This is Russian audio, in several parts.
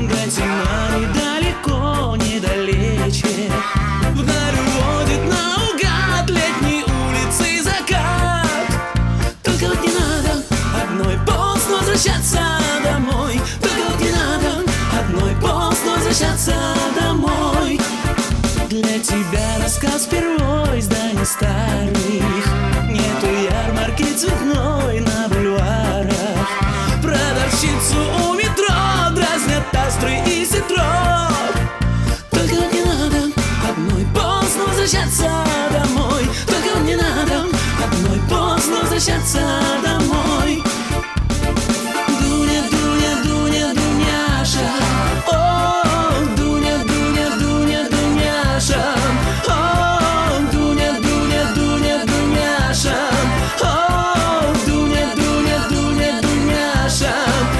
До темна недалеко, недалече, вдаль уводит наугад летней улицы закат. Только вот не надо одной поздно возвращаться домой. Только вот не надо одной поздно возвращаться домой. Для тебя рассказ первой зданий старых. Нету ярмарки цветной на бульварах. Продавщицу у метро дразнят астры и ситрок. Только вот не надо одной поздно возвращаться домой. Только вот не надо одной поздно возвращаться домой. Дуня, Дуня, Дуня, Дуняша. О, Дуня, Дуня, Дуня, Дуняша. О, Дуня, Дуня, Дуня, Дуняша. О, Дуня, Дуня, Дуня, Дуняша.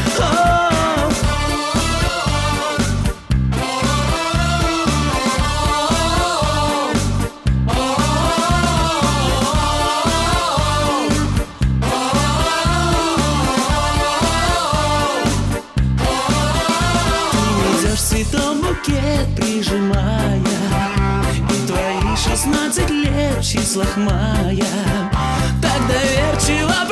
Цветом букет прижимая, и твои 16 лет в числах мая так доверчиво